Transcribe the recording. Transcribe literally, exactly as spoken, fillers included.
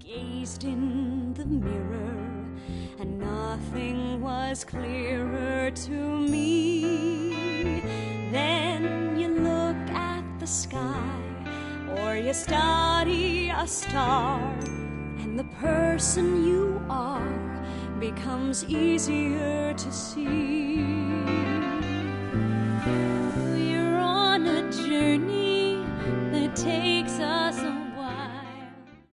gazed in the mirror, and nothing was clearer to me. Then you look at the sky, or you study a star, and the person you are becomes easier to see.